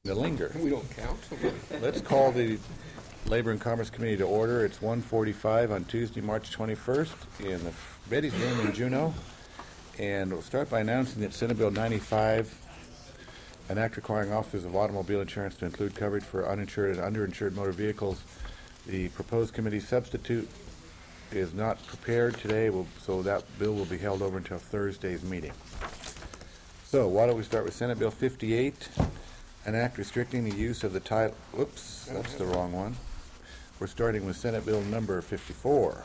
To linger. We don't count. Let's call the Labor and Commerce Committee to order. It's 1:45 on Tuesday, March 21st in the Betty's Room in Juneau. And we'll start by announcing that Senate Bill 95, an act requiring officers of automobile insurance to include coverage for uninsured and underinsured motor vehicles. The proposed committee substitute is not prepared today, so that bill will be held over until Thursday's meeting. So why don't we start with Senate Bill 58, an act restricting the use of the title. Whoops, that's the wrong one. We're starting with Senate Bill number 54.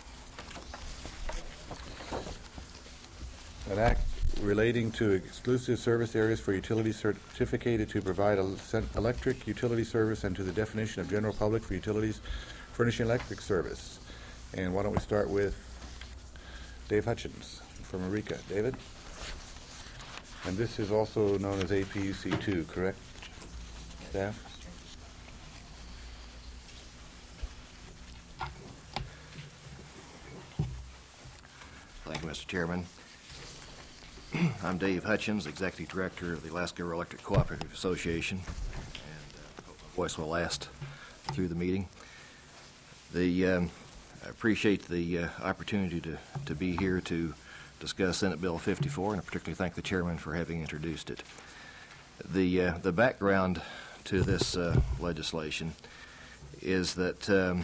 An act relating to exclusive service areas for utilities certificated to provide electric utility service and to the definition of general public for utilities furnishing electric service. And why don't we start with Dave Hutchins from Eureka. David? And this is also known as APUC 2, correct? Staff? Thank you, Mr. Chairman. I'm Dave Hutchins, Executive Director of the Alaska Electric Cooperative Association, and hope my voice will last through the meeting. I appreciate the opportunity to be here to discuss Senate Bill 54, and I particularly thank the Chairman for having introduced it. The background to this legislation is that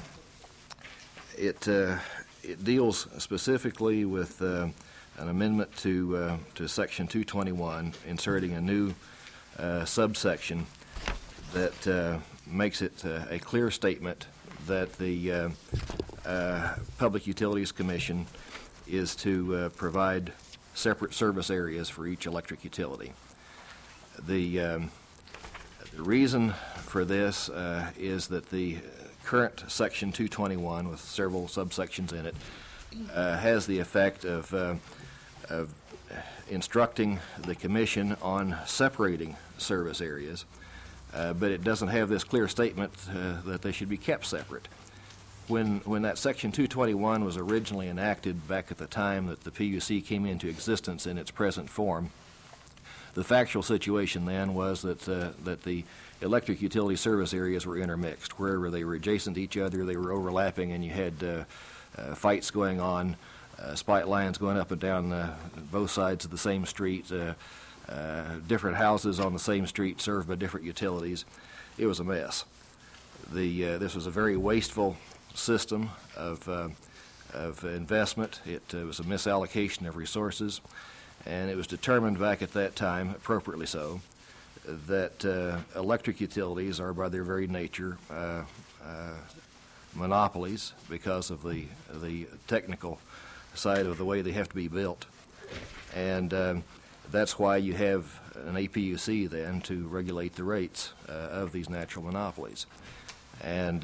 it deals specifically with an amendment to Section 221, inserting a new subsection that makes it a clear statement that the Public Utilities Commission is to provide separate service areas for each electric utility. The reason for this is that the current Section 221, with several subsections in it, has the effect of instructing the Commission on separating service areas, but it doesn't have this clear statement that they should be kept separate. When that Section 221 was originally enacted back at the time that the PUC came into existence in its present form, the factual situation then was that the electric utility service areas were intermixed. Wherever they were adjacent to each other, they were overlapping, and you had fights going on, spite lines going up and down both sides of the same street, different houses on the same street served by different utilities. It was a mess. This was a very wasteful system of investment. It was a misallocation of resources, and it was determined back at that time, appropriately so, that electric utilities are by their very nature monopolies because of the technical side of the way they have to be built, and that's why you have an APUC then to regulate the rates of these natural monopolies. And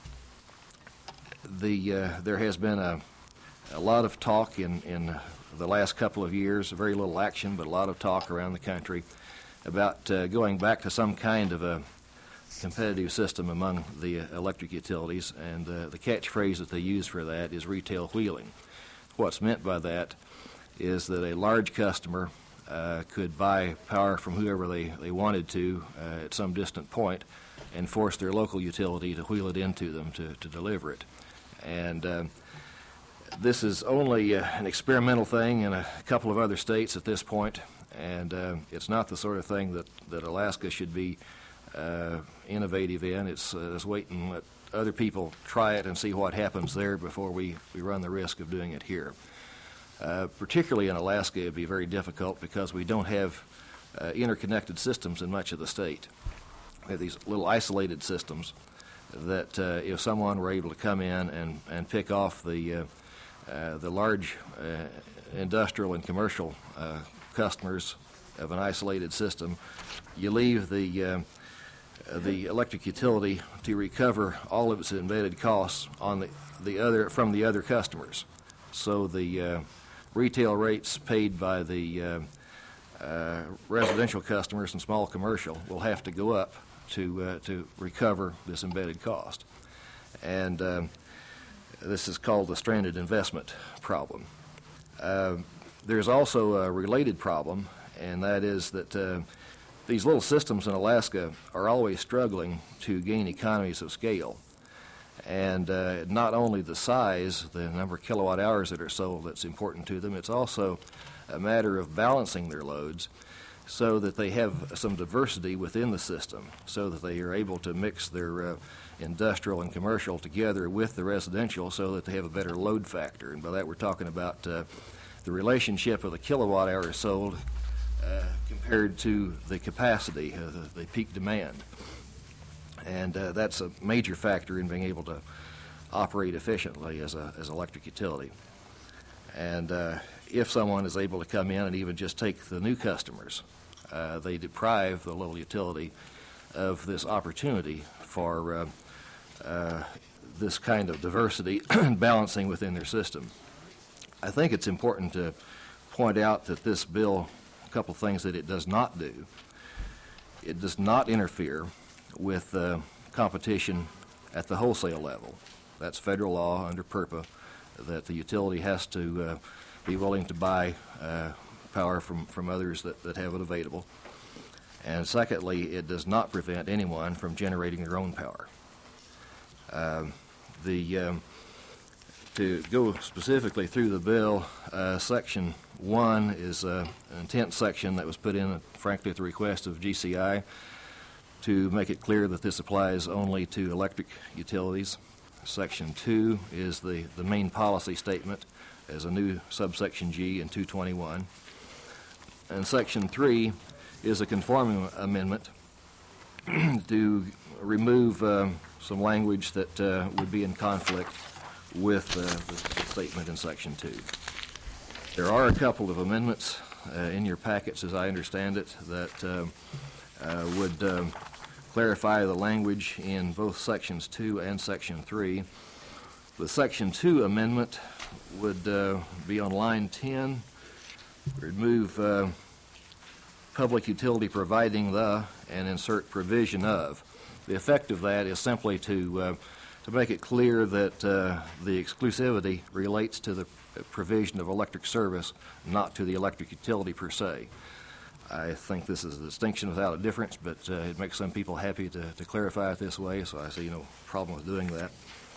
there has been a lot of talk in the last couple of years, very little action, but a lot of talk around the country about going back to some kind of a competitive system among the electric utilities, and the catchphrase that they use for that is retail wheeling. What's meant by that is that a large customer could buy power from whoever they wanted to at some distant point and force their local utility to wheel it into them to deliver it. And this is only an experimental thing in a couple of other states at this point, and it's not the sort of thing that Alaska should be innovative in. It's wait and let other people try it and see what happens there before we run the risk of doing it here. Particularly in Alaska, it would be very difficult because we don't have interconnected systems in much of the state. We have these little isolated systems that if someone were able to come in and pick off the large industrial and commercial customers of an isolated system, you leave the electric utility to recover all of its embedded costs on from the other customers. So the retail rates paid by the residential customers and small commercial will have to go up to recover this embedded cost. And this is called the stranded investment problem. There's also a related problem, and that is that these little systems in Alaska are always struggling to gain economies of scale. And not only the size, the number of kilowatt hours that are sold that's important to them, it's also a matter of balancing their loads so that they have some diversity within the system, so that they are able to mix their industrial and commercial together with the residential so that they have a better load factor. And by that we're talking about the relationship of the kilowatt hours sold compared to the capacity, the peak demand. And that's a major factor in being able to operate efficiently as an electric utility. And if someone is able to come in and even just take the new customers, they deprive the little utility of this opportunity for this kind of diversity and balancing within their system. I think it's important to point out that this bill, a couple things that it does not do. It does not interfere with competition at the wholesale level. That's federal law under PURPA, that the utility has to be willing to buy power from others that have it available. And secondly, it does not prevent anyone from generating their own power. To go specifically through the bill, Section 1 is an intent section that was put in, frankly, at the request of GCI to make it clear that this applies only to electric utilities. Section 2 is the main policy statement as a new subsection G in 221. And Section 3 is a conforming amendment to remove some language that would be in conflict with the statement in Section 2. There are a couple of amendments in your packets, as I understand it, that would clarify the language in both Sections 2 and Section 3. The Section 2 amendment would be on line 10. Remove public utility providing the and insert provision of. The effect of that is simply to make it clear that the exclusivity relates to the provision of electric service, not to the electric utility per se. I think this is a distinction without a difference, but it makes some people happy to clarify it this way, so I see no problem with doing that.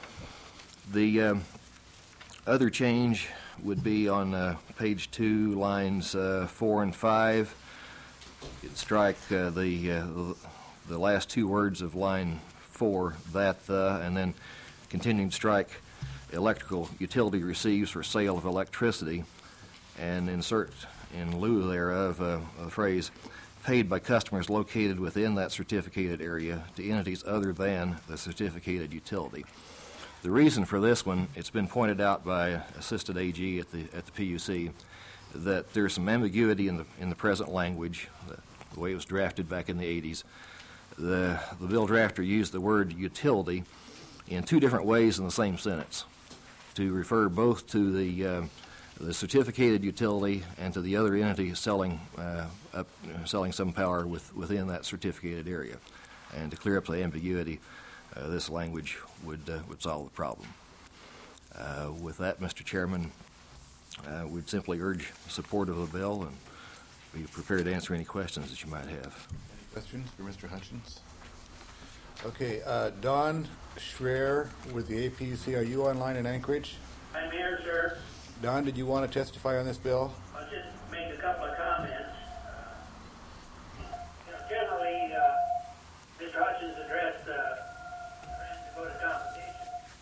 The other change would be on page 2, lines 4 and 5. You'd strike the last two words of line 4, that, and then continuing to strike electrical utility receives for sale of electricity, and insert in lieu thereof a phrase paid by customers located within that certificated area to entities other than the certificated utility. The reason for this one, it's been pointed out by Assistant AG at the PUC, that there's some ambiguity in the present language, the way it was drafted back in the 80s. The bill drafter used the word utility in two different ways in the same sentence, to refer both to the certificated utility and to the other entity selling some power within that certificated area. And to clear up the ambiguity, this language would solve the problem. With that, Mr. Chairman, we'd simply urge support of the bill and be prepared to answer any questions that you might have. Any questions for Mr. Hutchins? Okay, Don Schreier with the APUC, are you online in Anchorage? I'm here, sir. Don, did you want to testify on this bill? I'll just make a couple of comments. Generally, Mr. Hutchins addressed the vote of compensation.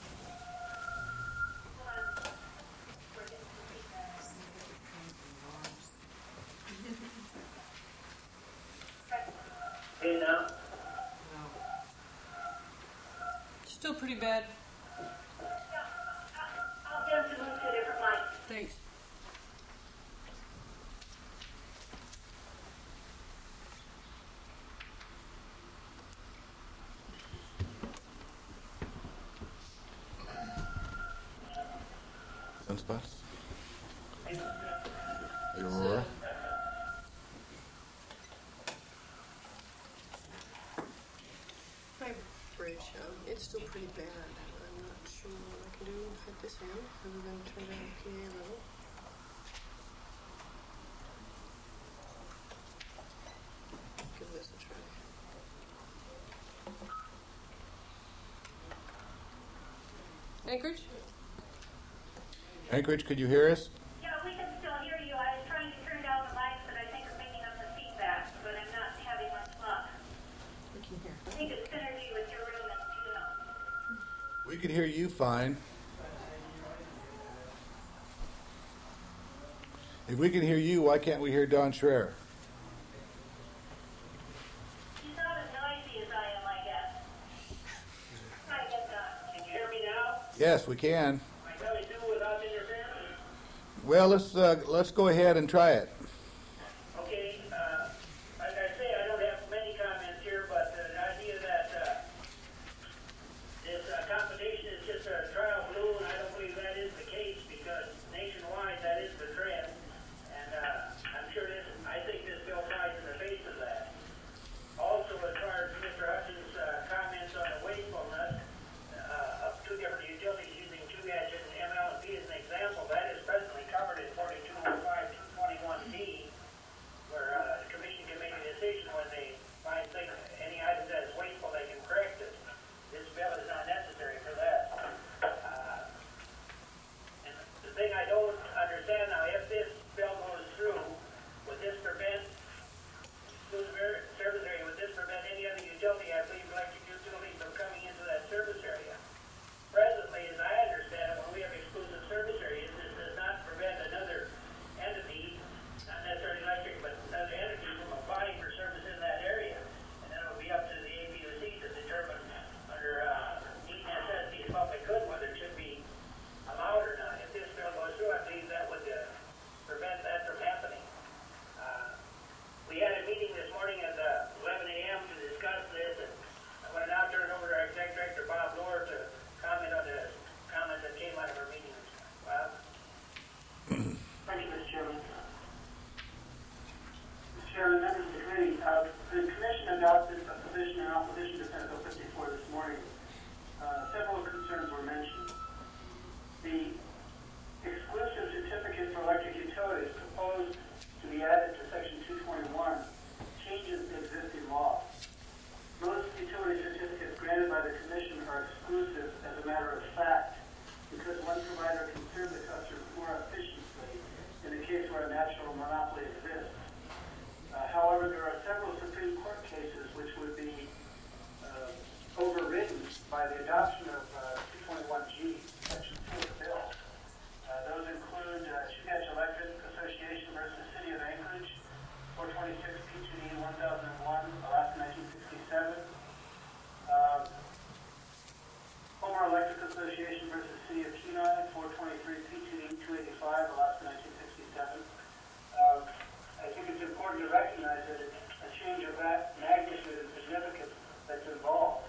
Hey, now? Still pretty bad. I'll get to move to a different line. Thanks. Sunspots? Aurora? Hi, Bridge. It's still pretty bad. I'm not sure what I can do at this end other than turn down the PA a little. Give this Anchorage? Anchorage, could you hear us? Yeah, we can still hear you. I was trying to turn down the mics, but I think I'm picking up the feedback, but I'm not having much luck. I think it's synergy with your room and Juno. We can hear you fine. If we can hear you, why can't we hear Don Schreier? He's not as noisy as I am, I guess. Try to get done. Can you hear me now? Yes, we can. I really do without interference. Well, let's go ahead and try it. Okay, like I say, I don't have many comments here, but the idea that this combination is just a trial balloon, I don't believe that is the case because nationwide that is the trend, and I'm sure this. I think this bill flies in the face of that. Also, as far as Mr. Hutchins' comments on the wastefulness of two different utilities using two gadgets and ML&P as an example, that is presently covered in 4205 221D, where the commission can make a decision when they find things, any item that is wasteful, they can correct it. This bill is not necessary for that. And the thing I don't understand now, if this bill goes through, would this prevent exclusive service area? Would this prevent any other utility, I believe, electric utilities from coming into that service area? Presently, as I understand it, when we have exclusive service areas, this does not prevent another entity, not necessarily electric, but another entity from applying for service in that area. And then it will be up to the APUC to determine under need necessity and public good whether it should be allowed or not. If this bill goes through, I believe that would prevent that from happening. We had a meeting this morning at 11 a.m. to discuss this, and I'm going to now turn it over to our Executive Director, Bob Lohr, to comment on the comments that came out of our meeting. Bob? Thank you, Mr. Chairman. Mr. Chairman, members of the committee, the commission adopted a position in opposition to Senate Bill 54 this morning. Several concerns were mentioned. The exclusive certificate for electric utilities proposed to be added to Section 221 changes the existing law. Most utility certificates granted by the commission are exclusive as a matter of fact because one provider can serve the customer more efficiently in the case where a natural monopoly exists. However, there are several Supreme Court cases which would be overridden by the adoption of 221G, Section 2 of the bill. Those include Chugach Electric Association versus City of Anchorage, 426 P2D 1001, Alaska 1967. Homer Electric Association versus City of Kenai, 423 P2D 285, Alaska 1967. I think it's important to recognize that a change of that magnitude and significance that's involved.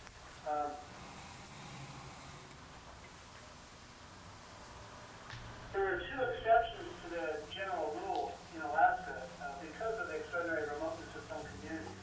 There are two exceptions to the general rule in Alaska because of the extraordinary remoteness of some communities.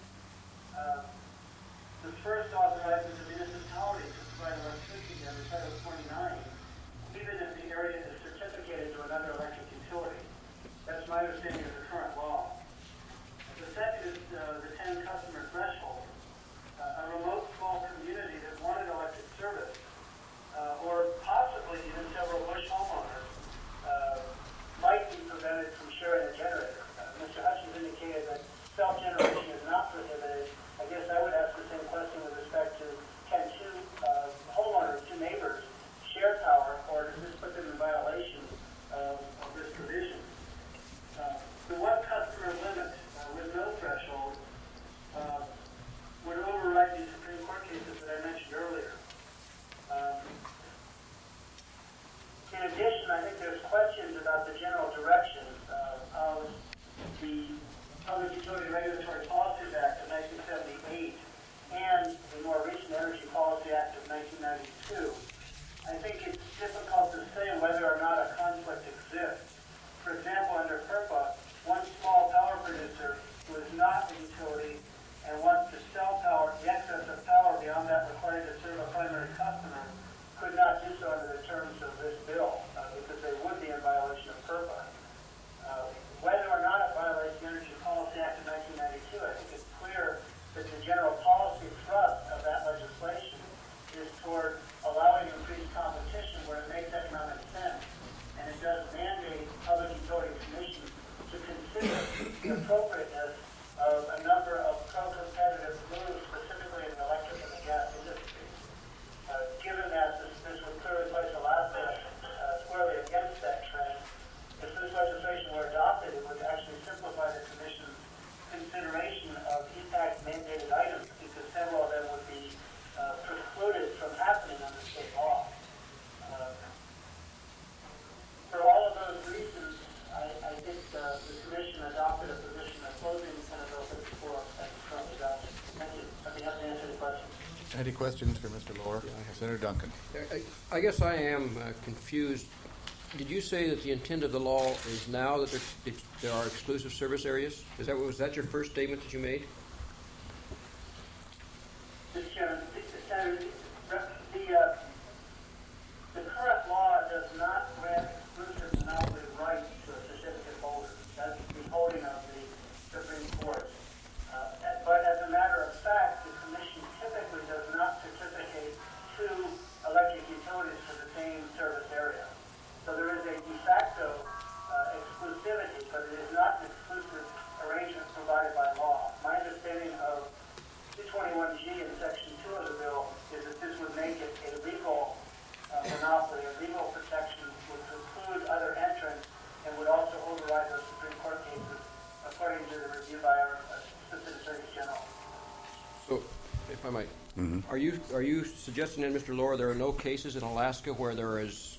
The first authorizes the municipality to provide electricity under Title 29, even if the area is certificated to another electric utility. That's my understanding of the current law. The second is the 10 customer threshold. A remote small community that wanted electric service, or possibly even several bush homeowners, might be prevented from sharing a generator. Mr. Hutchins indicated that self-generation is not prohibited. I guess I would ask the same question with respect to can two homeowners, two neighbors, share power, or does this put them in violation of this provision? The one customer limit with no threshold would override the Supreme Court cases that I mentioned earlier. In addition, I think there's questions about the general direction of the Public Utility Regulatory Policies Act of 1978 and the more recent Energy Policy Act of 1992. I think it's difficult to say whether or not a conflict exists. For example, under FERPA, one small power producer who is not a utility and wants to sell power, the excess of power beyond that required to serve a primary customer, could not do so under the terms of this bill because they would be in violation of FERPA. Whether or not it violates the Energy Policy Act of 1992, I think it's clear that the general policy thrust of that legislation is toward allowing increased competition where it makes economic sense, and it does mandate public utility commissions to consider the appropriateness of a number of pro-competitive moves, specifically in the electric and the gas industry. Given that this would clearly place Alaska squarely against that trend, if this legislation were adopted, it would actually simplify the Commission's consideration of impact mandated items, because several of them would be precluded from happening under state law. For all of those reasons, I think the Commission adopted a position opposing Senate Bill 54 as it's currently adopted. Thank you. I'd be happy to answer any questions. Any questions for Mr. Lohr? Senator Duncan. I guess I am confused. Did you say that the intent of the law is now that there are exclusive service areas? Was that your first statement that you made? Mr. Chairman, the current law does not grant exclusive monopoly rights to a certificate holder. That's the holding of the Supreme Court. But as a matter of fact, the Commission typically does not certificate two electric utilities for the same service area. So there is a de facto exclusivity, but it is not an exclusive arrangement provided by law. My understanding of 221G in Section 2 of the bill is that this would make it a legal monopoly, a legal protection, would preclude other entrants, and would also override those Supreme Court cases, according to the review by our Assistant Attorney General. So, if I might, are you suggesting then, Mr. Lohr, there are no cases in Alaska where there's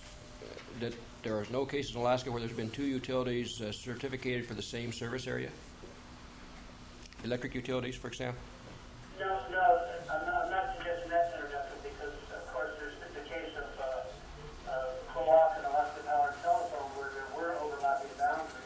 been two utilities certificated for the same service area? Electric utilities, for example? No, I'm not suggesting that, Senator Duncan, because, of course, there's been the case of Co-op and Alaska Power and Telephone where there were overlapping boundaries.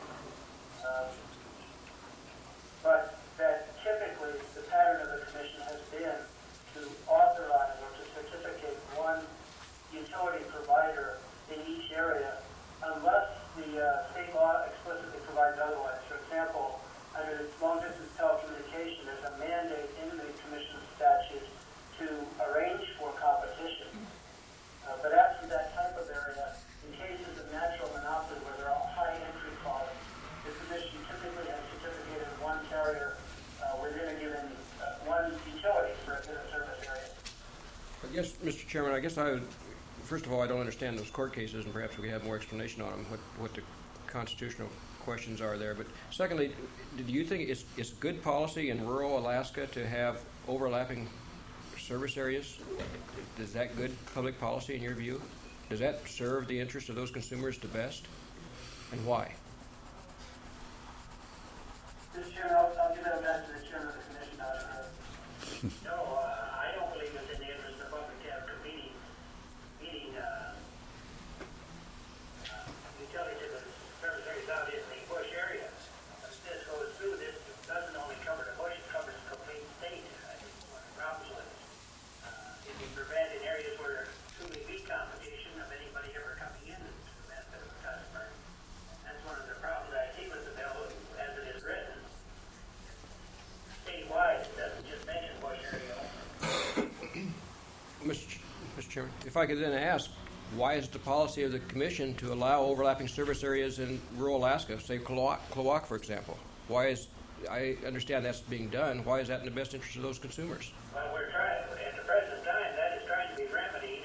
But that typically the pattern of the Commission has been to authorize or to certificate one utility provider in each area unless the state law explicitly provides otherwise. For example, under long-distance telecommunication, there's a mandate in the Commission statute to arrange for competition. But absent that type of area, in cases of natural monopoly where there are high entry costs, the Commission typically has certificated one carrier within a given one utility for a given service area. I guess, Mr. Chairman, first of all, I don't understand those court cases, and perhaps we could have more explanation on them, what the constitutional questions are there. But secondly, do you think it's good policy in rural Alaska to have overlapping service areas? Is that good public policy in your view? Does that serve the interest of those consumers the best? And why? Mr. Chairman, I'll give that back to the Chairman of the Commission. No, I don't believe it's in the interest of the public to have competing utilities in the service areas out in the bush area. As this goes through, this doesn't only cover the bush, it covers the complete state. I think one of the problems with it can prevent in areas where there truly be competition of anybody ever coming in to the benefit of the customer. That's one of the problems I see with the bill as it is written. Statewide, it doesn't just mention bush area. Mr. Chairman, if I could then ask, why is it the policy of the Commission to allow overlapping service areas in rural Alaska, say Kloak, for example? I understand that's being done. Why is that in the best interest of those consumers? Well, we're trying, at the present time, that is trying to be remedied.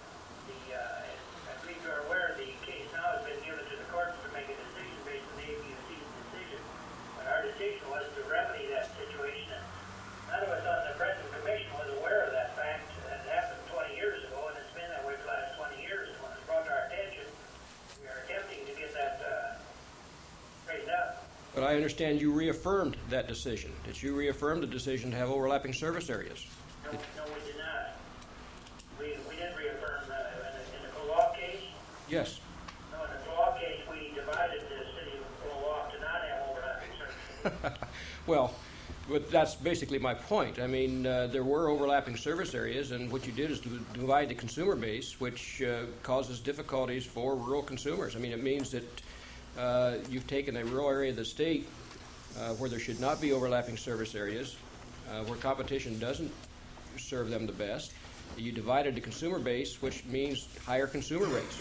I believe you're aware the case now has been given to the courts to make a decision based on the APUC's decision. But our decision was to remedy that situation. None of us on the present commission was aware of that fact. That happened 20 years ago, and it's been that way for the last 20 years. When it's brought to our attention, we are attempting to get that straightened up. But I understand you reaffirmed that decision. Did you reaffirm the decision to have overlapping service areas? No, we did not. We did reaffirm in the Kloak case. Yes. No, in the Kloak case, we divided the city of Kloak to not have overlapping services. Well, but that's basically my point. I mean, there were overlapping service areas, and what you did is to divide the consumer base, which causes difficulties for rural consumers. I mean, it means that you've taken a rural area of the state where there should not be overlapping service areas, where competition doesn't serve them the best, You divided the consumer base, which means higher consumer rates.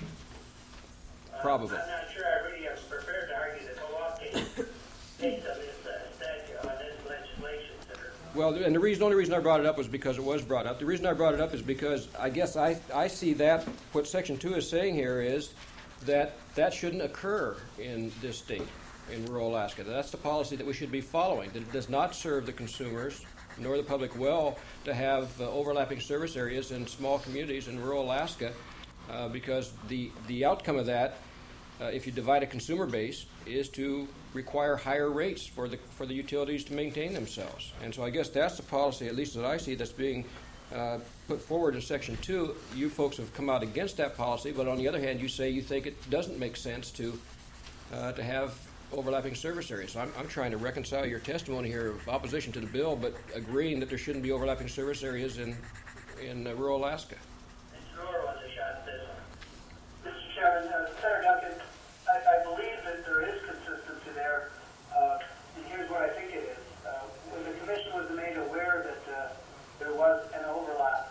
Probably. I'm not sure I really am prepared to argue the co-op case based on this statute, on this legislation, Senator. Well, and the only reason I brought it up was because it was brought up. The reason I brought it up is because I guess I see that what Section 2 is saying here is that shouldn't occur in this state, in rural Alaska. That's the policy that we should be following, that it does not serve the consumers nor the public well to have overlapping service areas in small communities in rural Alaska, because the outcome of that, if you divide a consumer base, is to require higher rates for the utilities to maintain themselves. And so I guess that's the policy, at least that I see, that's being put forward in Section 2. You folks have come out against that policy, but on the other hand, you say you think it doesn't make sense to have overlapping service areas. So I'm trying to reconcile your testimony here of opposition to the bill, but agreeing that there shouldn't be overlapping service areas in rural Alaska. Mr. Rohr wants a shot at this one. Mr. Chairman, Senator Duncan, I believe that there is consistency there, and here's what I think it is. When the commission was made aware that there was an overlap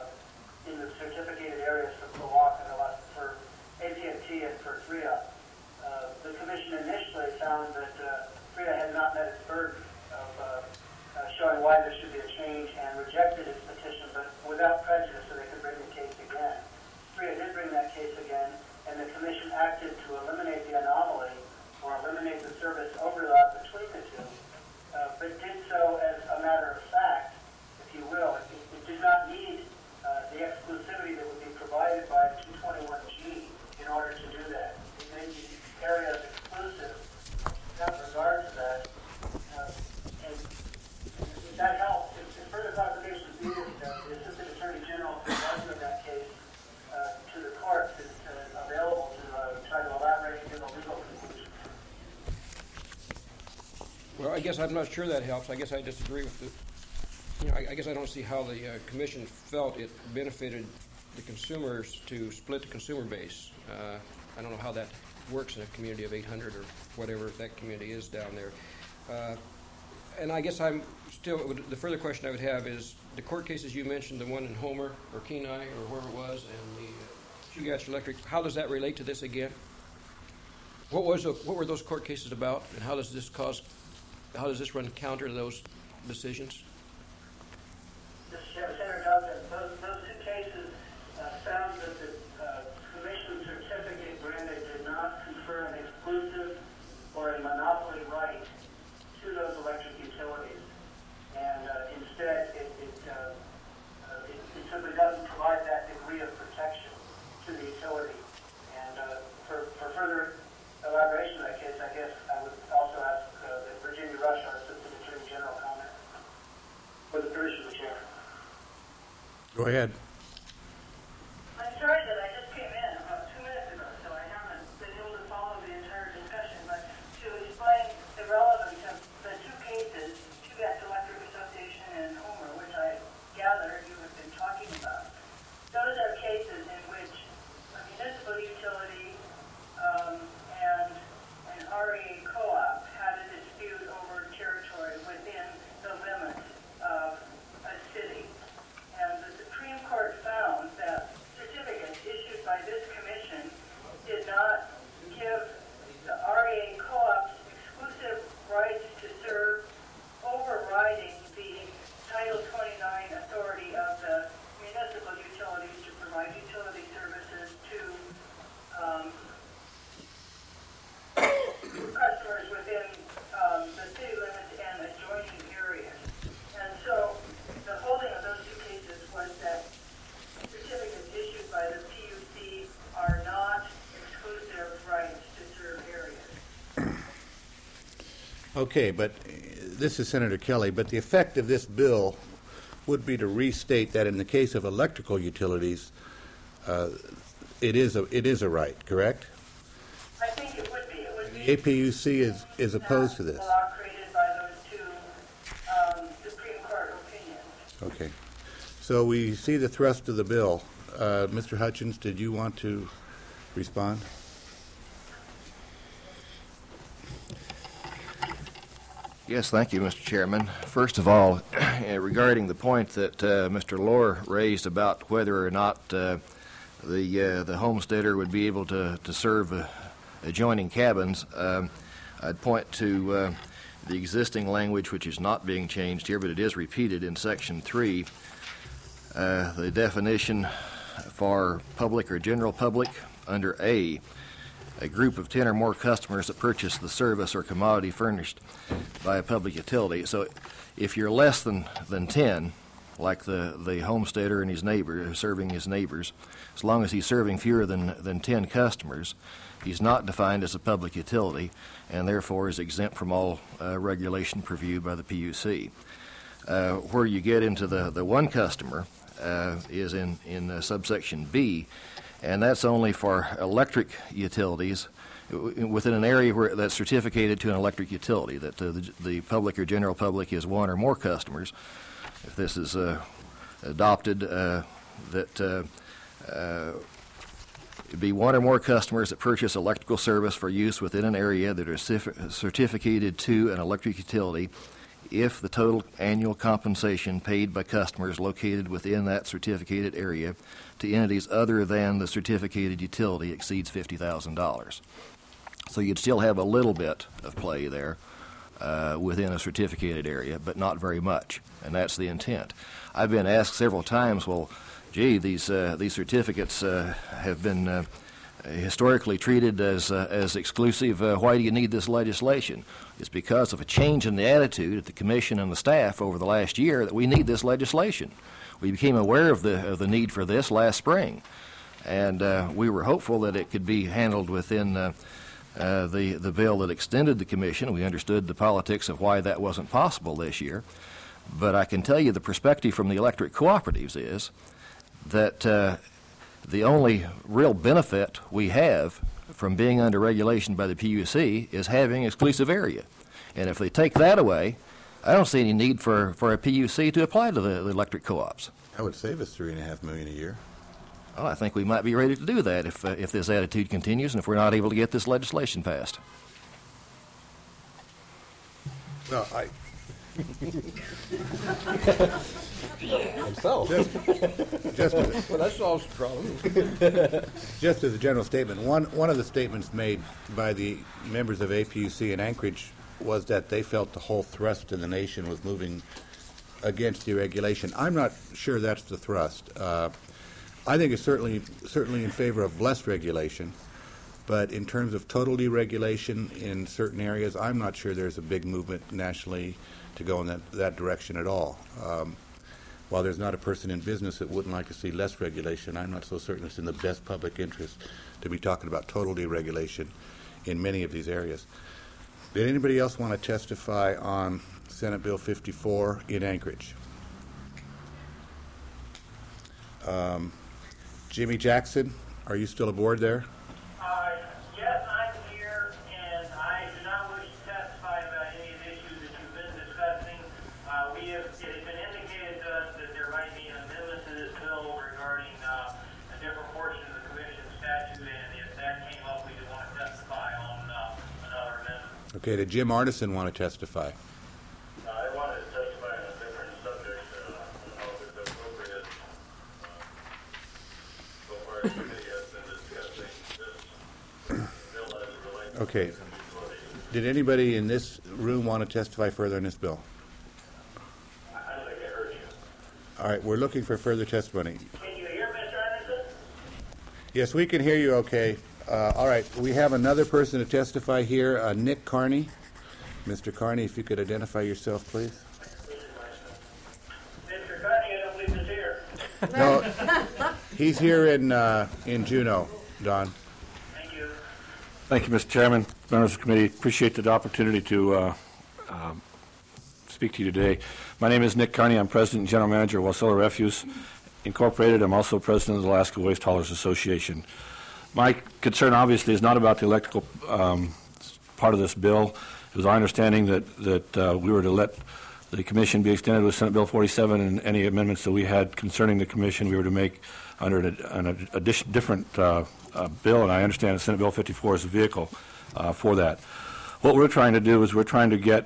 in the certificated areas for co-op and for AT&T and for FRIA, the commission initially found that FRIA had not met its burden of showing why there should be a change and rejected its petition, but without prejudice, so they could bring the case again. FRIA did bring that case again, and the commission acted to eliminate the anomaly or eliminate the service overlap between the two, but did so as a matter of fact, if you will. It did not need the exclusivity that would be provided by 221G in order to do that. It made the areas exclusive without regard to that, and that helps. If further clarification is needed, the Assistant Attorney General presented that case to the court is available to try to elaborate and give a legal conclusion. Well, I guess I'm not sure that helps. I guess I disagree with I guess I don't see how the commission felt it benefited the consumers to split the consumer base. I don't know how that works in a community of 800 or whatever that community is down there. And I guess I'm still, the further question I would have is the court cases you mentioned, the one in Homer or Kenai or wherever it was, and the Chugach Electric, how does that relate to this again? What were those court cases about, and how does this run counter to those decisions? Senator Duncan, those two cases found that the commission certificate granted did not confer an exclusive or a monopoly right to those electric utilities, and instead it simply doesn't provide that degree of protection to the utility. And for further elaboration of that case, I guess I would also ask that Virginia Rush, our Assistant Attorney General, comment for the permission of the chair. Go ahead. I'm sorry that I just came in about 2 minutes ago, so I haven't been able to follow the entire discussion. But to explain the relevance of the two cases, Chugach Electric Association and Homer, which I gather you have been talking about, those are cases in which a municipal utility and an REA co-op had a dispute over territory within the limits of a city. And the Supreme Court found that certificates issued by this commission did not give the REA co-ops exclusive rights to serve, overriding the Title 29 authority of the municipal utilities to provide utility services to customers within the city limits and adjoining areas. And so the holding of those two cases was that certificates issued by the PUC are not exclusive rights to serve areas. Okay, but this is Senator Kelly, but the effect of this bill would be to restate that in the case of electrical utilities, it is a right, correct? I think it would be. It would The be APUC is opposed to this. the law created by those two Supreme Court opinions. Okay. So we see the thrust of the bill. Mr. Hutchins, did you want to respond? Yes, thank you, Mr. Chairman. First of all, regarding the point that Mr. Lohr raised about whether or not the homesteader would be able to serve adjoining cabins, I'd point to the existing language, which is not being changed here, but it is repeated in Section 3. The definition for public or general public under A group of 10 or more customers that purchase the service or commodity furnished by a public utility. So if you're less than 10, like the homesteader and his neighbor, serving his neighbors, as long as he's serving fewer than 10 customers, he's not defined as a public utility and therefore is exempt from all regulation purview by the PUC. Where you get into the one customer is in subsection B, and that's only for electric utilities within an area where that's certificated to an electric utility, that the public or general public is one or more customers. If this is adopted, it'd be one or more customers that purchase electrical service for use within an area that are certificated to an electric utility if the total annual compensation paid by customers located within that certificated area to entities other than the certificated utility exceeds $50,000. So you'd still have a little bit of play there within a certificated area, but not very much, and that's the intent. I've been asked several times, well, gee, these certificates have been historically treated as exclusive. Why do you need this legislation? It's because of a change in the attitude at the Commission and the staff over the last year that we need this legislation. We became aware of the need for this last spring, and we were hopeful that it could be handled within the bill that extended the Commission. We understood the politics of why that wasn't possible this year, but I can tell you the perspective from the electric cooperatives is that the only real benefit we have from being under regulation by the PUC is having exclusive area. And if they take that away, I don't see any need for a PUC to apply to the electric co-ops. That would save us $3.5 million a year. Well, I think we might be ready to do that if this attitude continues and if we're not able to get this legislation passed. Well, So, just as well, that solves the problem. just as a general statement, one of the statements made by the members of APUC in Anchorage was that they felt the whole thrust in the nation was moving against deregulation. I'm not sure that's the thrust. I think it's certainly in favor of less regulation, but in terms of total deregulation in certain areas, I'm not sure there's a big movement nationally to go in that direction at all. While there's not a person in business that wouldn't like to see less regulation, I'm not so certain it's in the best public interest to be talking about total deregulation in many of these areas. Did anybody else want to testify on Senate Bill 54 in Anchorage? Jimmy Jackson, are you still aboard there? Yes, I'm here, and I do not wish to testify about any of the issues that you've been discussing. It has been indicated to us that there might be an amendment to this bill regarding a different portion of the commission statute, and if that came up, we would want to testify on another amendment. Okay, did Jim Arneson want to testify? I want to testify on a different subject. I don't know if it's appropriate. So far, the committee has been discussing this bill as it relates Okay. to utilities. Did anybody in this room want to testify further on this bill? I don't think I heard you. All right, we're looking for further testimony. Can you hear Mr. Anderson? Yes, we can hear you okay. All right, we have another person to testify here, Nick Carney. Mr. Carney, if you could identify yourself, please. Mr. Carney, I don't believe is here. No, he's here in Juneau, Don. Thank you. Thank you, Mr. Chairman, members of the committee. Appreciate the opportunity to speak to you today. My name is Nick Carney. I'm President and General Manager of Wasilla Refuse Incorporated. I'm also President of the Alaska Waste Haulers Association. My concern, obviously, is not about the electrical part of this bill. It was our understanding that we were to let the commission be extended with Senate Bill 47, and any amendments that we had concerning the commission we were to make under a different bill, and I understand that Senate Bill 54 is a vehicle for that. What we're trying to do is we're trying to get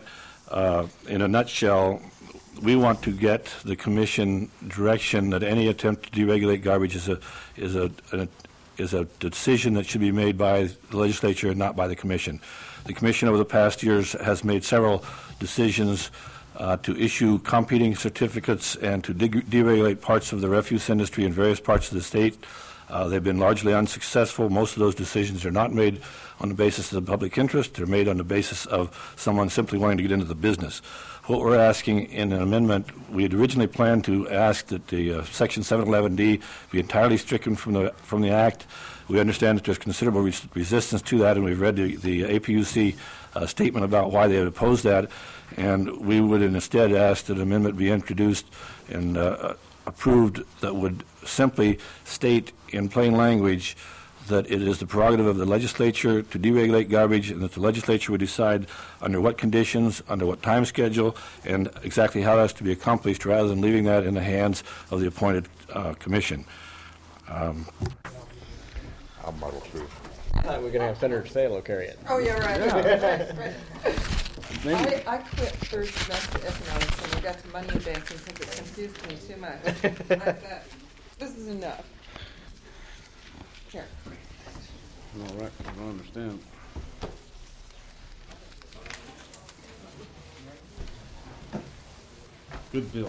In a nutshell, we want to get the commission direction that any attempt to deregulate garbage is a decision that should be made by the legislature and not by the commission. The commission over the past years has made several decisions to issue competing certificates and to deregulate parts of the refuse industry in various parts of the state. They've been largely unsuccessful. Most of those decisions are not made on the basis of the public interest. They're made on the basis of someone simply wanting to get into the business. What we're asking in an amendment, we had originally planned to ask that the Section 711D be entirely stricken from the Act. We understand that there's considerable resistance to that, and we've read the APUC statement about why they would oppose that, and we would instead ask that an amendment be introduced and approved that would simply state in plain language that it is the prerogative of the legislature to deregulate garbage, and that the legislature would decide under what conditions, under what time schedule, and exactly how that's to be accomplished, rather than leaving that in the hands of the appointed commission. I'll muddle through. I thought we were going to have Senator Salo carry it. Oh, yeah, right. I quit third semester economics when I got to money and banking because it confused me too much. I thought, this is enough. Here. All right, I don't understand. Good bill.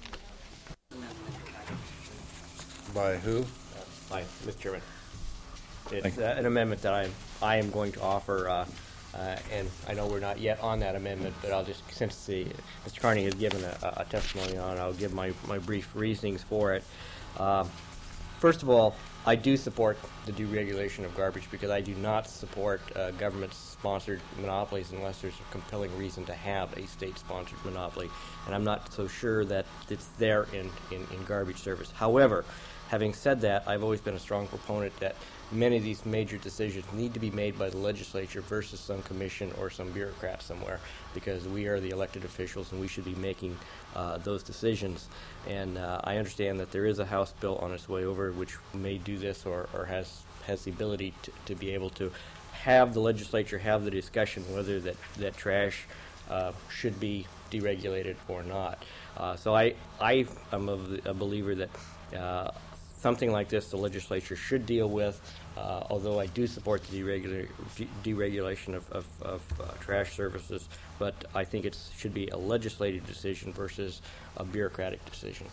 By who? Hi, Mr. Chairman. It's an amendment that I am going to offer, and I know we're not yet on that amendment, but I'll just, since Mr. Carney has given a testimony on it, I'll give my brief reasonings for it. First of all, I do support the deregulation of garbage because I do not support government-sponsored monopolies unless there's a compelling reason to have a state-sponsored monopoly, and I'm not so sure that it's there in garbage service. However, having said that, I've always been a strong proponent that many of these major decisions need to be made by the legislature versus some commission or some bureaucrat somewhere, because we are the elected officials and we should be making those decisions. And I understand that there is a House bill on its way over which may do this or has the ability to be able to have the legislature have the discussion whether that trash should be deregulated or not. So I am a believer that something like this the legislature should deal with, although I do support the deregulation of trash services, but I think it should be a legislative decision versus a bureaucratic decision.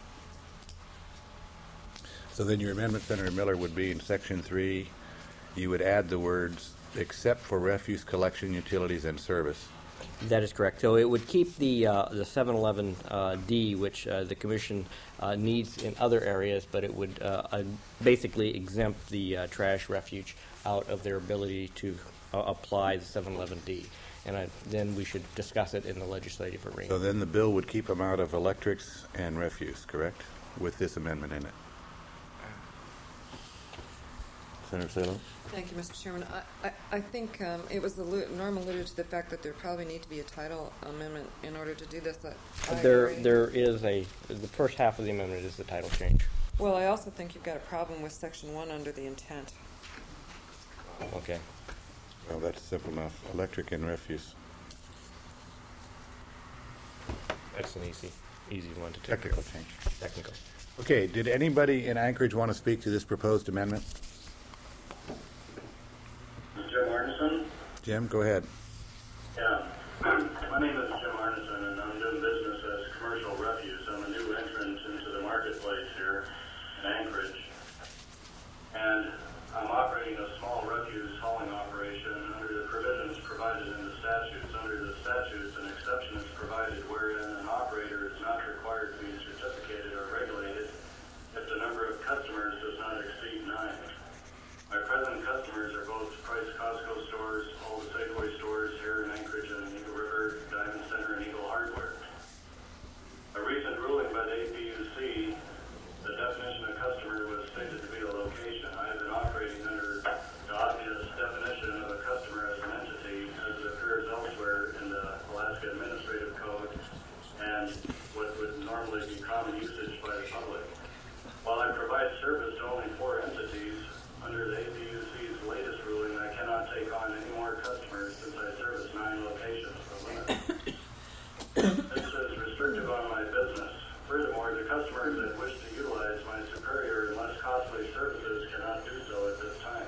So then your amendment, Senator Miller, would be in Section 3, you would add the words, except for refuse collection, utilities, and service. That is correct. So it would keep the 711D, which the Commission needs in other areas, but it would basically exempt the trash refuge out of their ability to apply the 711D. And then we should discuss it in the legislative arena. So then the bill would keep them out of electrics and refuse, correct? With this amendment in it. Senator Salo? Thank you, Mr. Chairman. I think it was Norm alluded to the fact that there probably need to be a title amendment in order to do this. There is the first half of the amendment is the title change. Well, I also think you've got a problem with Section 1 under the intent. Okay. Well, that's simple enough. Electric and refuse. That's an easy one to take. Technical change. Technical. Okay, did anybody in Anchorage want to speak to this proposed amendment? Jim Arneson? Jim, go ahead. Yeah. My name is Jim Arneson, and I'm doing business as commercial refuse. I'm a new entrant into the marketplace here in Anchorage. And I'm operating a small refuse hauling operation under the provisions provided in the statutes. Under the statutes, an exception is provided wherein an operator is not required to be certificated or regulated if the number of customers does not exceed 9. My present customers are both Price Costco stores, all the Safeway stores here in Anchorage and Eagle River, Diamond Center, and Eagle Hardware. A recent ruling by the APUC, the definition of customer was stated to be a location. I have been operating under the obvious definition of a customer as an entity as it appears elsewhere in the Alaska Administrative Code and what would normally be common usage by the public. While I provide service to only 4 entities, under the APUC's latest ruling, I cannot take on any more customers since I service 9 locations. customers that wish to utilize my superior and less costly services cannot do so at this time.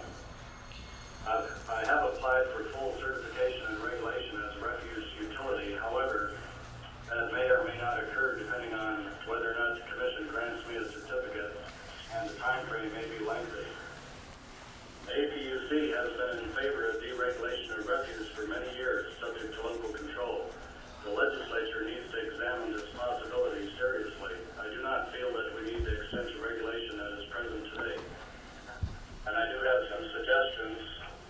I have applied for full certification and regulation as a refuse utility. However, that may or may not occur depending on whether or not the Commission grants me a certificate, and the time frame may be lengthy. The APUC has been in favor of deregulation of refuse for many years, subject to local control. The legislature needs to examine this possibility seriously. I do not feel that we need the extensive regulation that is present today. And I do have some suggestions.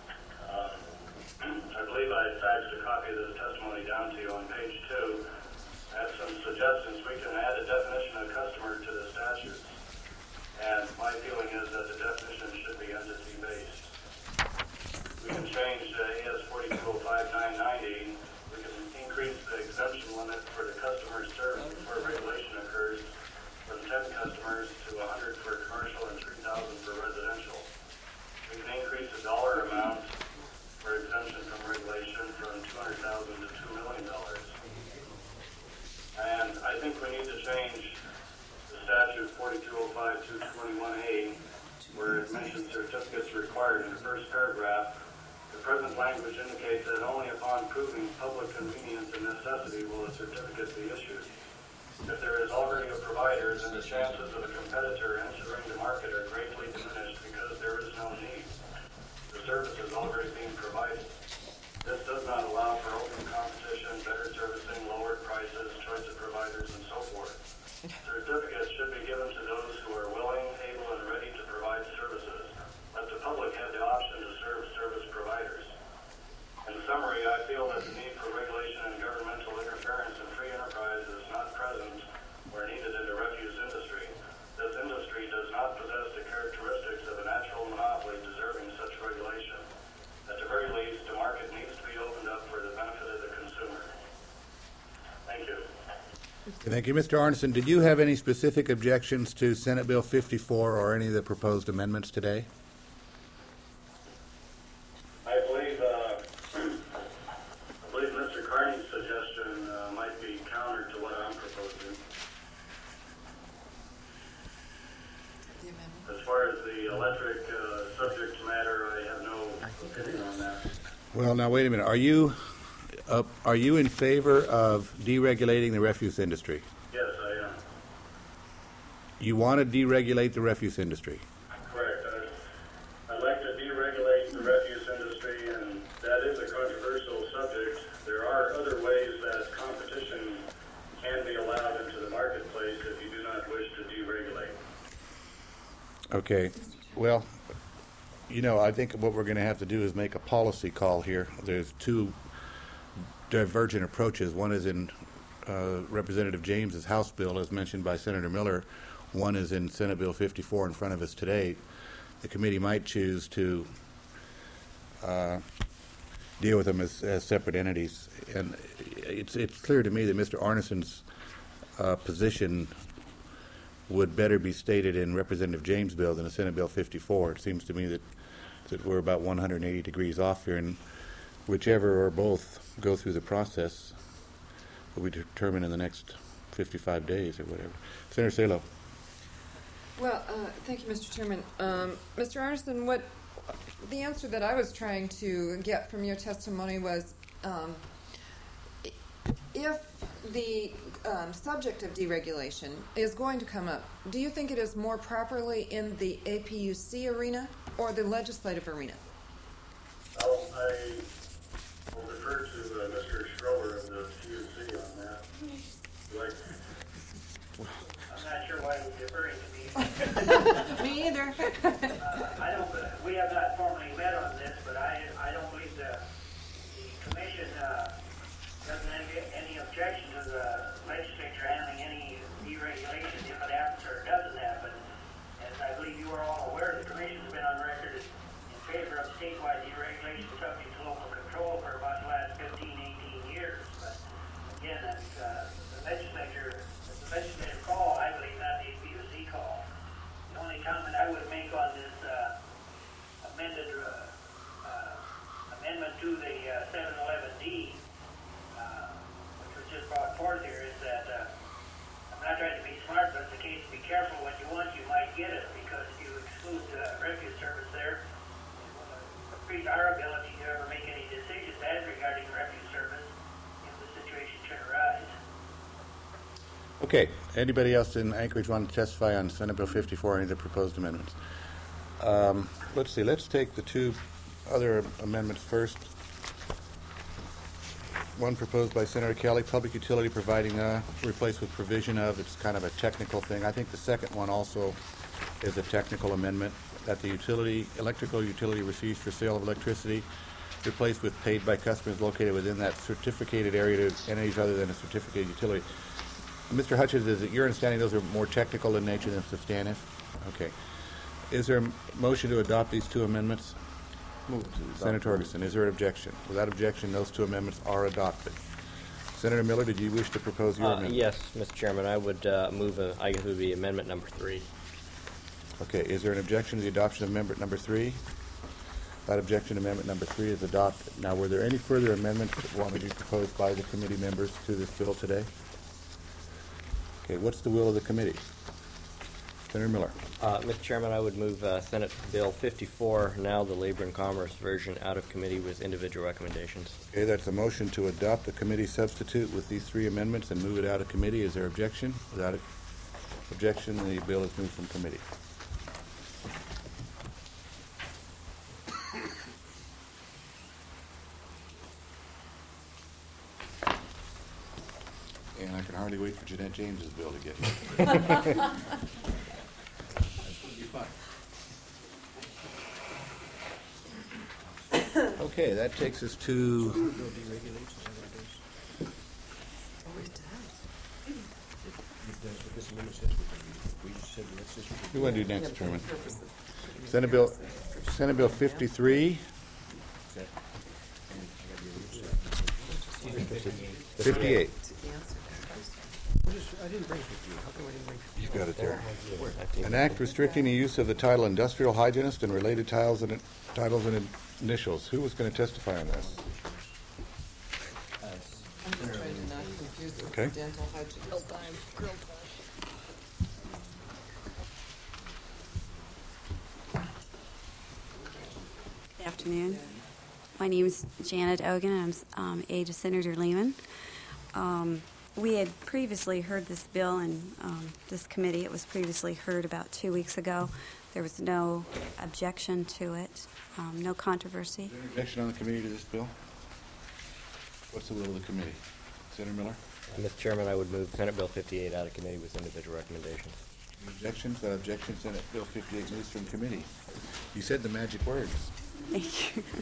I believe I faxed a copy of this testimony down to you on page 2. I have some suggestions. We can add a definition of customer to the statutes. And my feeling is that the definition should be entity-based. We can change AS 4205-990. We can increase the exemption limit for the customer service before regulation occurs from 10 customers to 100 for commercial and 3,000 for residential. We can increase the dollar amount for exemption from regulation from $200,000 to $2 million. And I think we need to change the statute 4205-221A, where it mentions certificates required in the first paragraph. The present language indicates that only upon proving public convenience and necessity will a certificate be issued. If there is already a provider, then the chances of a competitor entering the market are greatly diminished because there is no need. The service is already being provided. This does not allow for open competition, better servicing, lower prices, choice of providers, and so forth. Certificates should be given to those who are willing, able, and ready to provide services. Let the public have the option to serve service providers. In summary, I feel that the need for regulation and governmental interference in free enterprise is not present or needed in the refuse industry. This industry does not possess the characteristics of a natural monopoly deserving such regulation. At the very least, the market needs to be opened up for the benefit of the consumer. Thank you. Thank you. Mr. Arneson, did you have any specific objections to Senate Bill 54 or any of the proposed amendments today? I believe Mr. Carney's suggestion might be counter to what I'm proposing. As far as the electric subject matter, I have no opinion on that. Well, now wait a minute. Are you in favor of deregulating the refuse industry? Yes, I am. You want to deregulate the refuse industry? Correct. I'd like to deregulate the refuse industry, and that is a controversial subject. There are other ways that competition can be allowed into the marketplace if you do not wish to deregulate. Okay. Well, you know, I think what we're going to have to do is make a policy call here. There's two divergent approaches. One is in Representative James's House bill, as mentioned by Senator Miller. One is in Senate Bill 54 in front of us today. The committee might choose to deal with them as separate entities. And it's clear to me that Mr. Arneson's position would better be stated in Representative James' bill than in Senate Bill 54. It seems to me that we're about 180 degrees off here, and whichever or both go through the process will be determined in the next 55 days or whatever. Senator Salo. Well, thank you, Mr. Chairman. Mr. Arneson, what the answer that I was trying to get from your testimony was if the subject of deregulation is going to come up, do you think it is more properly in the APUC arena or the legislative arena? Well, I will defer to Mr. Schroeder of the PUC on that. I'm not sure why we're deferring to me. Me either. We have not formally met on this, but I don't believe the commission doesn't have any objection to the legislature handling any deregulation if it happens or doesn't happen. As I believe you are all aware, the commission's been on record in favor of statewide deregulation subject to local control for about the last 15, 18 years. But again, that's the legislative call, I believe, not the APUC call. The only comment I would make on careful what you want. You might get it because if you exclude the refuse service there, increase our ability to ever make any decisions as regarding refuse service if the situation should arise. Okay, anybody else in Anchorage want to testify on Senate Bill 54 or any of the proposed amendments? Let's see, let's take the two other amendments first. One proposed by Senator Kelly, public utility providing replaced with provision of. It's kind of a technical thing. I think the second one also is a technical amendment, that the electrical utility receives for sale of electricity replaced with paid by customers located within that certificated area to entities other than a certificated utility. Mr. Hutchins, is it your understanding those are more technical in nature than substantive? Okay. Is there a motion to adopt these two amendments? Move to adopt. Senator Torgerson, is there an objection? Without objection, those two amendments are adopted. Senator Miller, did you wish to propose your amendment? Yes, Mr. Chairman, I would move, I guess it would be amendment number 3. Okay, is there an objection to the adoption of amendment number 3? Without objection, amendment number 3 is adopted. Now, were there any further amendments that want to be proposed by the committee members to this bill today? Okay, what's the will of the committee? Senator Miller. Mr. Chairman, I would move Senate Bill 54, now the Labor and Commerce version, out of committee with individual recommendations. Okay, that's a motion to adopt the committee substitute with these 3 amendments and move it out of committee. Is there objection? Without objection, the bill is moved from committee. And I can hardly wait for Jeanette James's bill to get here. Okay, that takes us to we want to do next, Chairman. Senate Bill 53. 58. You've got it there. An act restricting the use of the title industrial hygienist and related titles and initials. Who was going to testify on this? I'm just trying to not confuse it with Okay. dental hygiene. Grill Good afternoon. My name is Janet Ogan. I'm aide to Senator Lehman. We had previously heard this bill in this committee. It was previously heard about 2 weeks ago. There was no objection to it, no controversy. Is there an objection on the committee to this bill? What's the will of the committee? Senator Miller? Mr. Chairman, I would move Senate Bill 58 out of committee with individual recommendations. Objections? Without objection, Senate Bill 58 moves from committee. You said the magic words. Thank you.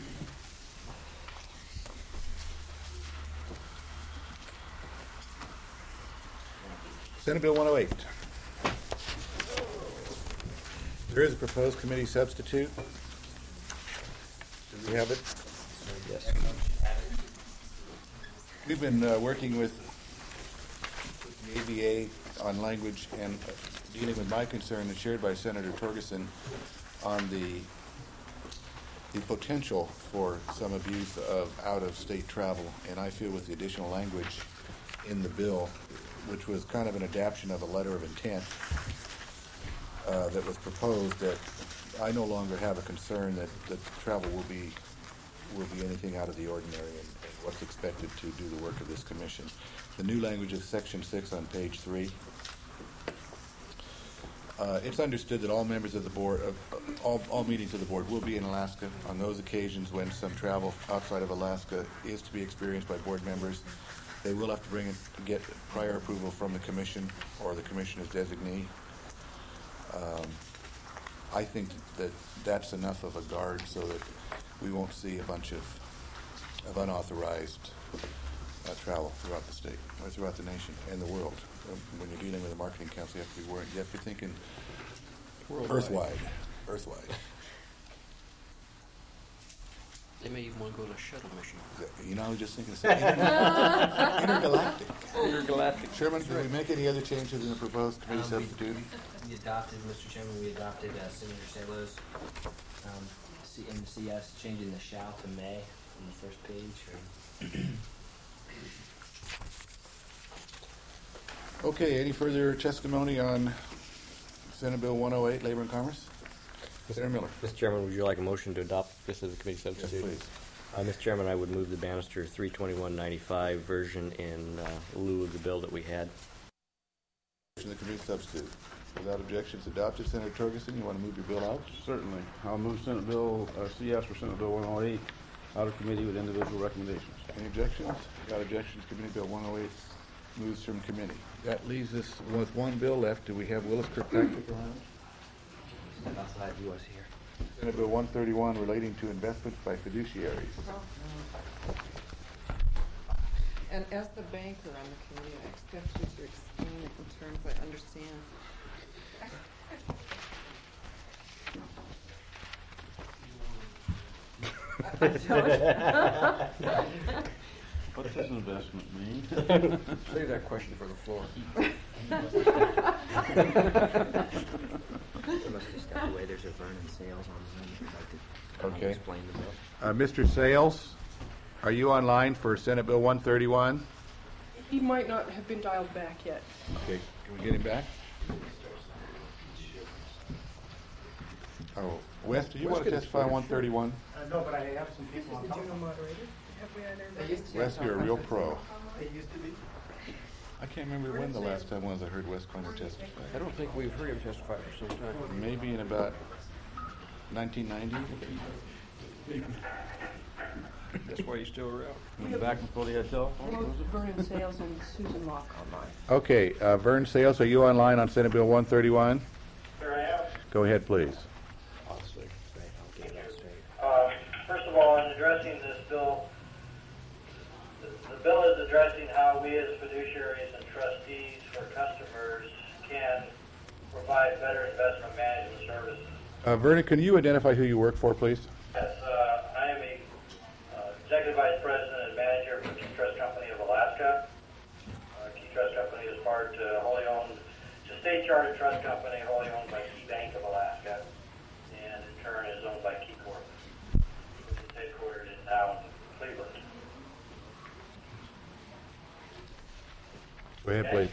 Senate Bill 108. There is a proposed committee substitute. Do we have it? Yes. We've been working with the ABA on language and dealing with my concern that's shared by Senator Torgerson on the potential for some abuse of out-of-state travel. And I feel with the additional language in the bill, which was kind of an adaptation of a letter of intent that was proposed, that I no longer have a concern that travel will be anything out of the ordinary and what's expected to do the work of this commission. The new language is Section 6 on page 3. It's understood that all members of the board, all meetings of the board will be in Alaska. On those occasions when some travel outside of Alaska is to be experienced by board members, they will have to get prior approval from the commission or the commissioner's designee. I think that that's enough of a guard so that we won't see a bunch of unauthorized travel throughout the state, or throughout the nation and the world. When you're dealing with a marketing council, you have to be worried. You have to be thinking earthwide. They may even want to go on a shuttle mission. You know, I was just thinking of something. Intergalactic. Sherman, did we make any other changes in the proposed committee substitute? We adopted, Mr. Chairman, Senator Salos in the CS, changing the shall to may on the first page. Okay, any further testimony on Senate Bill 108, Labor and Commerce. Senator Miller. Mr. Chairman, would you like a motion to adopt this as a committee substitute? Yes, please. Mr. Chairman, I would move the Bannister 32195 version in lieu of the bill that we had. Motion to committee substitute. Without objections, adopted. Senator Torgerson, you want to move your bill out? Certainly. I'll move Senate Bill, CS for Senate Bill 108 out of committee with individual recommendations. Any objections? Without objections, Committee Bill 108 moves from committee. That leaves us with one bill left. Do we have Willis Kirkpatrick around? Step outside, he was here. Senate Bill 131 relating to investments by fiduciaries. And as the banker on the committee, I expect you to explain it in terms I understand. What does investment mean? Save that question for the floor. They must have stepped away. There's a Vernon Sales on Zoom. If you'd like to Okay. explain the bill. Mr. Sales, are you online for Senate Bill 131? He might not have been dialed back yet. Okay, can we get him back? Oh, Wes, do you want to testify on 131? No, but I have some people on Is the top. general moderator? Have we on everybody? Wes, you're a real pro. They used to be. I can't remember when the last time was I heard Wes Comer testify. I don't think we've heard him testify for some time. Maybe in about 1990? That's why he's still around. Back before they had telephone? Both Vernon Sales and Susan Locke online. Okay, Vern Sales, are you online on Senate Bill 131? Here I am. Go ahead, please. First of all, in addressing this bill, the bill is addressing how we as fiduciaries and trustees for customers can provide better investment management services. Vernon, can you identify who you work for, please? Yes, I am a Executive Vice President and Manager for Key Trust Company of Alaska. Key Trust Company is part wholly owned, it's a state chartered trust company wholly owned by Key Bank of Alaska, and in turn is owned by Key Corp, which is headquartered in now Cleveland. Go ahead, please.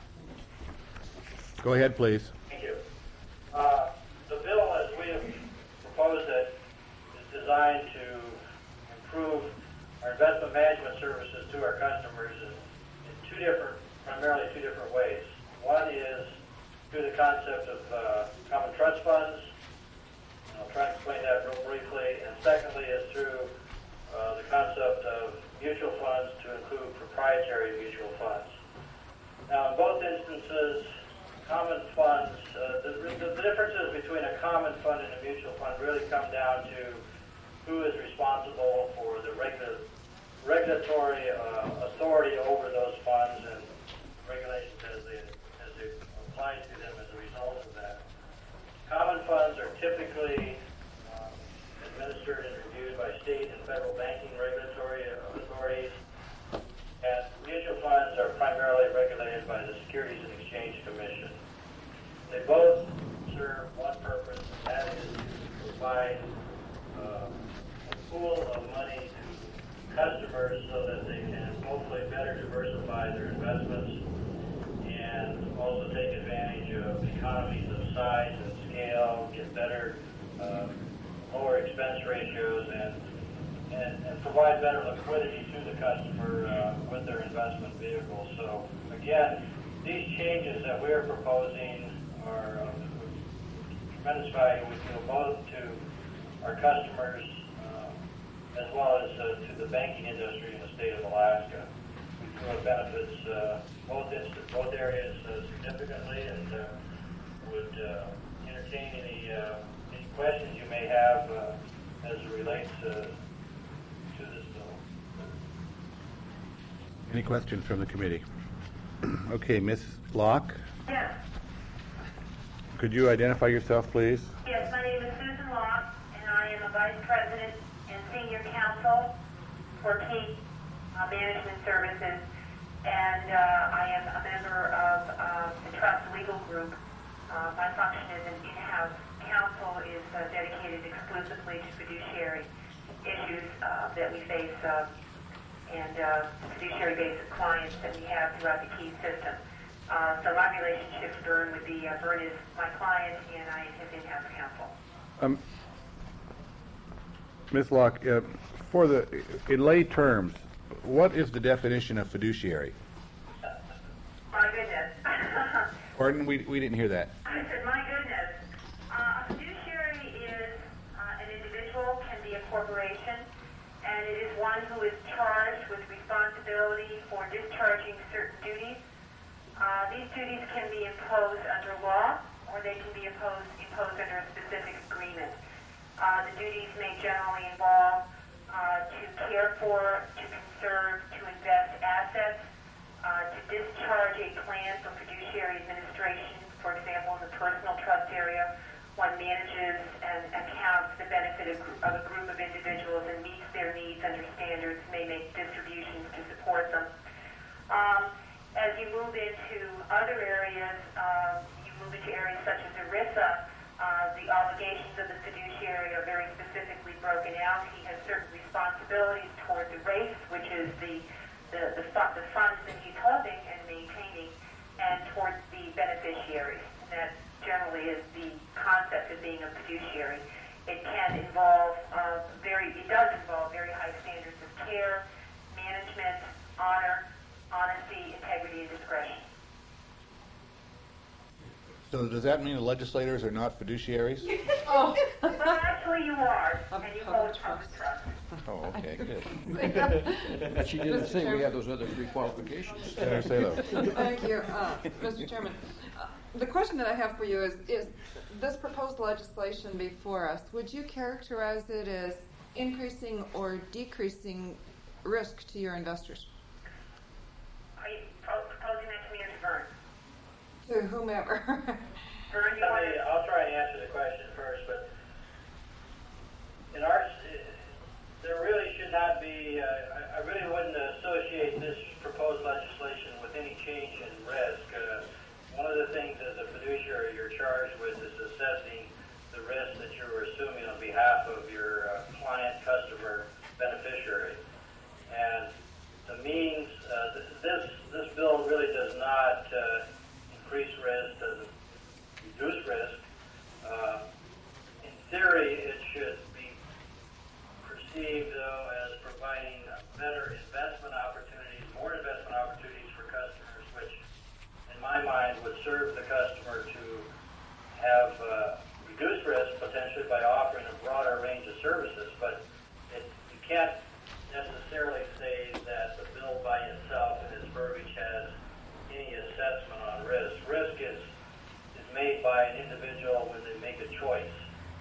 Go ahead, please. Thank you. The bill, as we have proposed it, is designed to improve our investment management services to our customers in primarily two different ways. One is through the concept of common trust funds, and I'll try to explain that real briefly, and secondly is through the concept of mutual funds to include proprietary mutual funds. Now, in both instances, common funds, the differences between a common fund and a mutual fund really come down to who is responsible for the regulatory authority over those funds and regulations as they apply to them as a result of that. Common funds are typically administered and reviewed by state and federal banking regulatory authorities, and mutual funds are primarily regulated by the Securities and Exchange Commission. They both serve one purpose, and that is to provide a pool of money to customers so that they can hopefully better diversify their investments and also take advantage of economies of size and scale, get better, lower expense ratios, and provide better liquidity to the customer with their investment vehicles. So again, these changes that we are proposing are of tremendous value, we feel, both to our customers as well as to the banking industry in the state of Alaska. We feel it benefits both areas significantly, and would entertain any questions you may have as it relates to this bill. Any questions from the committee? Okay, Ms. Locke, Yes. could you identify yourself, please? Yes, my name is Susan Locke, and I am a Vice President and Senior Counsel for Key Management Services, and I am a member of the Trust Legal Group. My function as an in-house counsel is dedicated exclusively to fiduciary issues that we face and fiduciary-based clients that we have throughout the Key system. So my relationship to Vern would be, Vern is my client and I am his in-house counsel. Ms. Locke, in lay terms, what is the definition of fiduciary? My goodness. Pardon? We didn't hear that. I said, my goodness. A fiduciary is an individual, can be a corporation, and it is one who is charged with responsibility for discharging certain duties. These duties can be imposed under law, or they can be imposed under a specific agreement. The duties may generally involve to care for, to conserve, to invest assets, to discharge a plan for fiduciary administration. For example, in the personal trust area, one manages and accounts the benefit of a group of individuals and meets their needs under standards, may make distributions to support them. As you move into other areas, you move into areas such as ERISA, the obligations of the fiduciary are very specifically broken out. He has certain responsibilities toward the race, which is the funds that he's holding and maintaining, and towards the beneficiaries. And that generally is the concept of being a fiduciary. It can involve it does involve very high standards of care, management, honor, honesty, integrity, and discretion. So does that mean the legislators are not fiduciaries? Well, actually you are, and you hold public trust. Oh, okay, good. But she didn't say we have those other three qualifications. Better say those. Thank you, Mr. Chairman. The question that I have for you is this proposed legislation before us, would you characterize it as increasing or decreasing risk to your investors? Are you proposing that to me or to Vern? To whomever. Vern, you want to... I'll try and answer the question first, but there really should not be, I really wouldn't associate this proposed legislation with any change in risk. One of the things as a fiduciary you're charged with is assessing the risk that you're assuming on behalf of your client, customer, beneficiary. And the means, this bill really does not increase risk, doesn't reduce risk. In theory, it should be perceived, though, as providing better investment opportunities, more investment opportunities for customers, which, in my mind, would serve the customer to have reduced risk, potentially by offering a broader range of services. But you can't necessarily say that the bill by itself and its verbiage has any assessment on risk. Risk is made by an individual when they make a choice.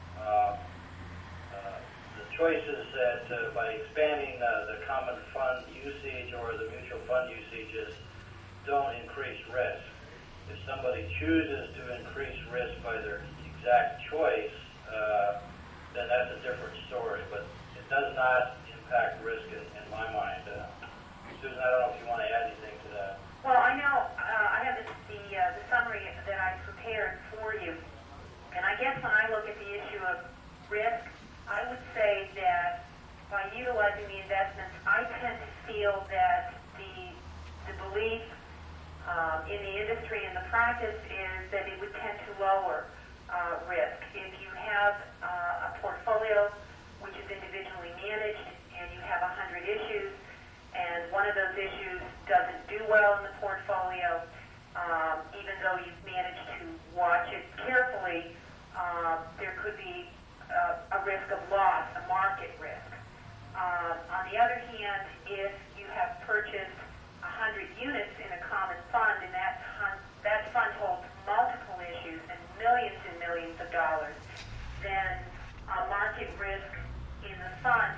The choice is that by expanding the common fund usage or the mutual fund usages don't increase risk. If somebody chooses to increase risk by their exact choice, then that's a different story. But it does not impact risk in my mind. Susan, I don't know if you want to add anything to that. Well, I know I have the summary that I prepared for you, and I guess when I look at the issue of risk, I would say that by utilizing the investments, I tend to feel that the belief in the industry and the practice is that it would tend to lower risk. If you have a portfolio which is individually managed and you have 100 issues, and one of those issues doesn't do well in the portfolio, even though you've managed to watch it carefully, there could be a risk of loss, a market risk. On the other hand, if you have purchased 100 units in a common fund, and that fund holds multiple issues and millions of dollars, then market risk in the fund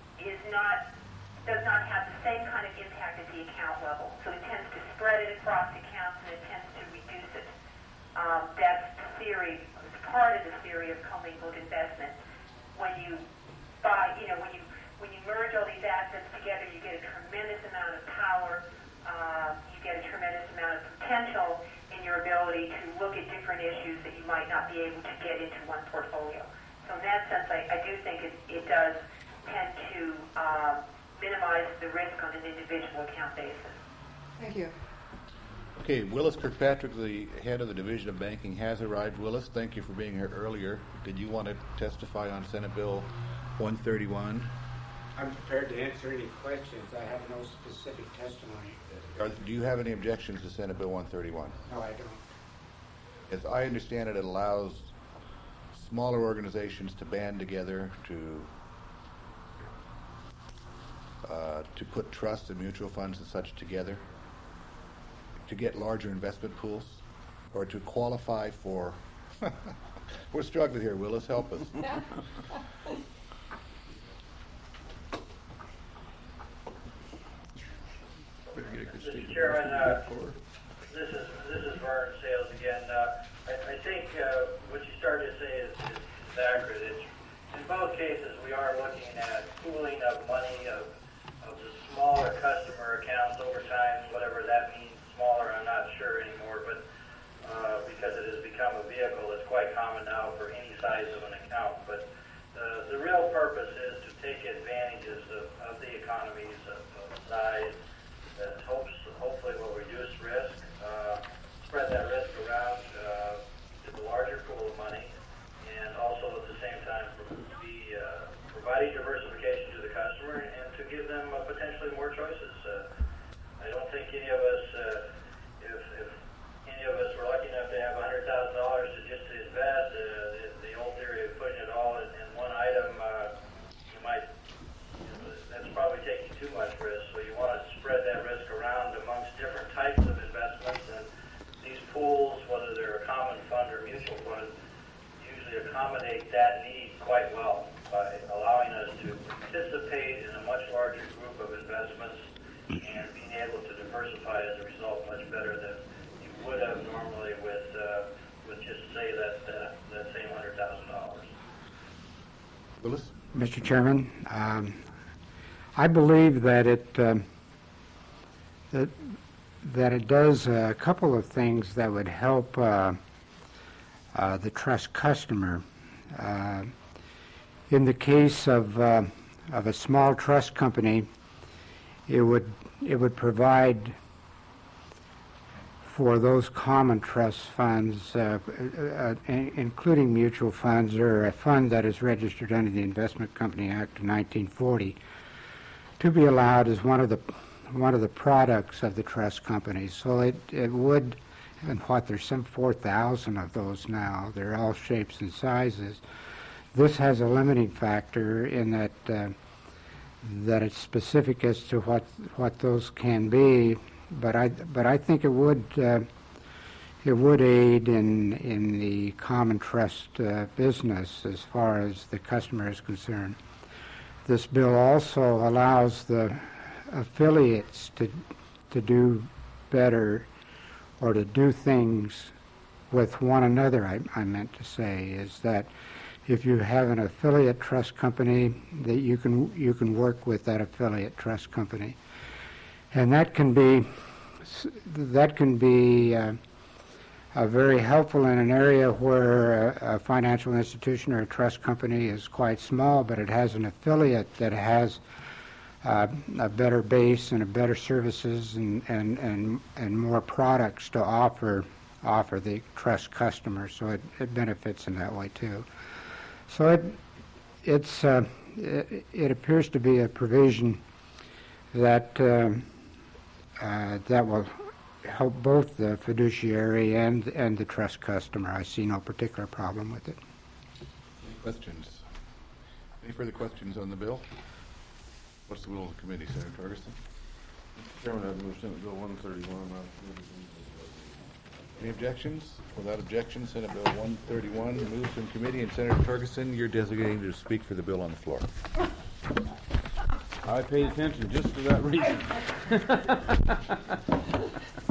does not have the same kind of impact at the account level. So it tends to spread it across accounts and it tends to reduce it. That's the theory, it's part of the theory of commingled investment. When you buy, when you merge all these assets together, you get a tremendous amount of power, you get a tremendous amount of potential in your ability to look at different issues that you might not be able to get into one portfolio. So in that sense, I do think it does tend to minimize the risk on an individual account basis. Thank you. Okay, Willis Kirkpatrick, the head of the Division of Banking, has arrived. Willis, thank you for being here earlier. Did you want to testify on Senate Bill 131? I'm prepared to answer any questions. I have no specific testimony. Do you have any objections to Senate Bill 131? No, I don't. As I understand it, it allows smaller organizations to band together to put trusts and mutual funds and such together, to get larger investment pools, or to qualify for... We're struggling here, Willis, help us. Mr. Chairman, this is Vern Sales again. I think what you started to say is accurate. In both cases, we are looking at pooling of money of the smaller customer accounts over time, whatever that means. Smaller, I'm not sure anymore, but because it has become a vehicle that's quite common now for any size of an account. But the real purpose is to take advantages of the economies of size that hopefully will reduce risk, spread that risk around to the larger pool of money, and also at the same time be providing diversification to the customer and to give them potentially more choices. I don't think any of us, if any of us were lucky enough to have $100,000 to just to invest, the old theory of putting it all in one item, that's probably taking too much risk. So you want to spread that risk around amongst different types of investments, and these pools, whether they're a common fund or mutual fund, usually accommodate that need quite well by allowing us to participate in a much larger group of investments and being able to diversify as a result much better than you would have normally with just say that same $100,000. Willis? Mr. Chairman, I believe that it does a couple of things that would help the trust customer. In the case of a small trust company, it would provide for those common trust funds, including mutual funds or a fund that is registered under the Investment Company Act of 1940, to be allowed as one of the products of the trust company. So it would, and there's some 4,000 of those now. They're all shapes and sizes. This has a limiting factor in that it's specific as to what those can be, but I think it would aid in the common trust business as far as the customer is concerned. This bill also allows the affiliates to do better, or to do things with one another. I meant to say is that if you have an affiliate trust company, that you can work with that affiliate trust company, and that can be very helpful in an area where a financial institution or a trust company is quite small, but it has an affiliate that has a better base and a better services and more products to offer the trust customer. So it benefits in that way too. So it appears to be a provision that that will help both the fiduciary and the trust customer. I see no particular problem with it. Any questions? Any further questions on the bill? What's the will of the committee, Senator Torgerson? Mr. Chairman, I move Senate Bill 131. Any objections? Without objection, Senate Bill 131 moves from committee, and Senator Torgerson, you're designated to speak for the bill on the floor. I paid attention just for that reason.